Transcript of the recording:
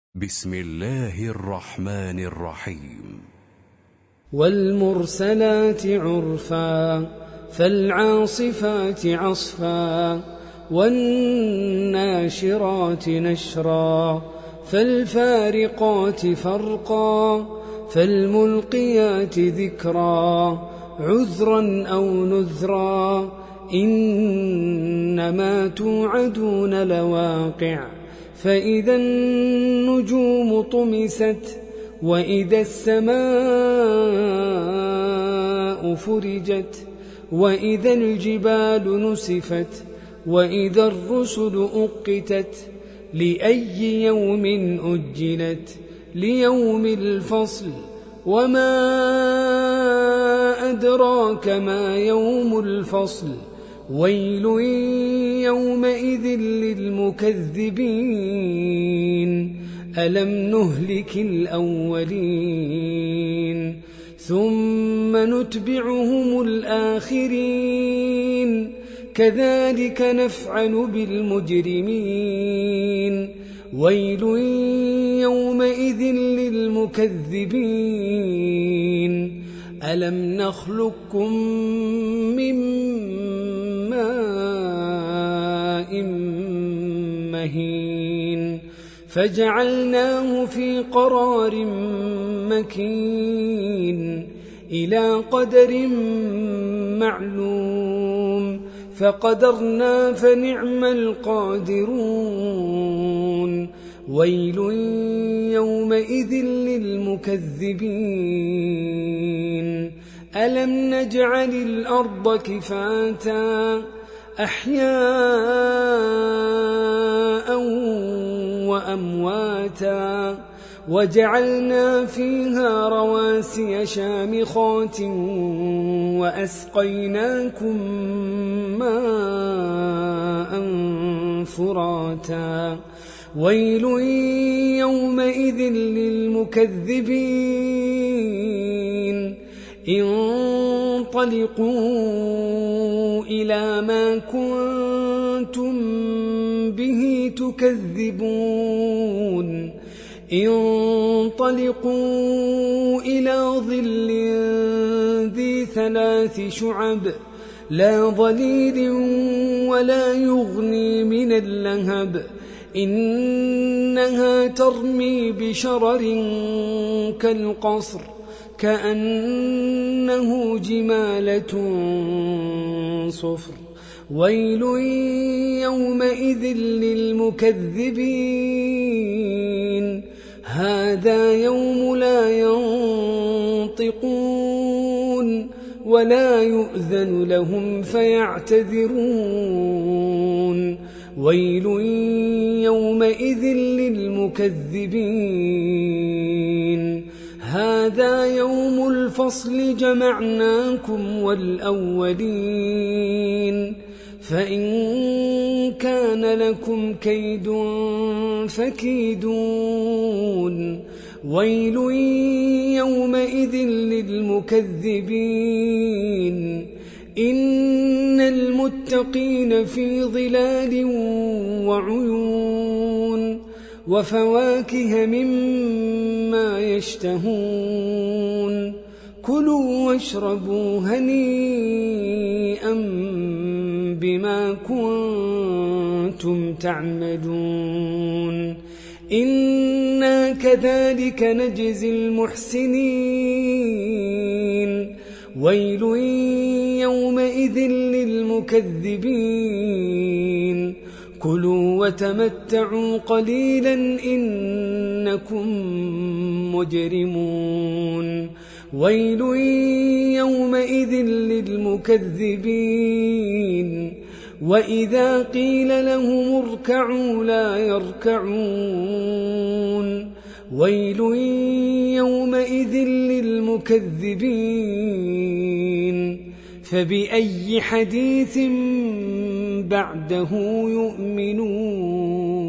بسم الله الرحمن الرحيم. والمرسلات عرفا فالعاصفات عصفا والناشرات نشرا فالفارقات فرقا فالملقيات ذكرا عذرا أو نذرا إنما توعدون لواقع فإذا النجوم طمست وإذا السماء فرجت وإذا الجبال نسفت وإذا الرسل أقتت لأي يوم أجلت ليوم الفصل وما أدراك ما يوم الفصل ويل يومئذ للمكذبين ألم نهلك الأولين ثم نتبعهم الآخرين كذلك نفعل بالمجرمين ويل يومئذ للمكذبين ألم نخلقكم من ماء مهين فجعلناه في قرار مكين إلى قدر معلوم فقدرنا فنعم القادرون ويل يومئذ للمكذبين ألم نجعل الأرض كفاتا أحياء وأمواتا وجعلنا فيها رواسي شامخات وأسقيناكم ماء فراتا ويل يومئذ للمكذبين انطلقوا إلى ما كنتم به تكذبون انطلقوا إلى ظل ذي 3 شعب لا ظليل ولا يغني من اللهب إنها ترمي بشرر كالقصر كأنه جمالة صفر ويل يومئذ للمكذبين هذا يوم لا ينطقون ولا يؤذن لهم فيعتذرون ويل يومئذ للمكذبين هذا يوم الفصل جمعناكم والأولين فإن كان لكم كيد فكيدون ويل يومئذ للمكذبين إن المتقين في ظلال وعيون وفواكه مما يشتهون كلوا واشربوا هنيئا بما كنتم تعملون إنا كذلك نجزي المحسنين ويل يومئذ للمكذبين كلوا وتمتعوا قليلا إنكم مجرمون ويل يومئذ للمكذبين وإذا قيل لهم اركعوا لا يركعون ويل يومئذ للمكذبين فبأي حديث بعده يؤمنون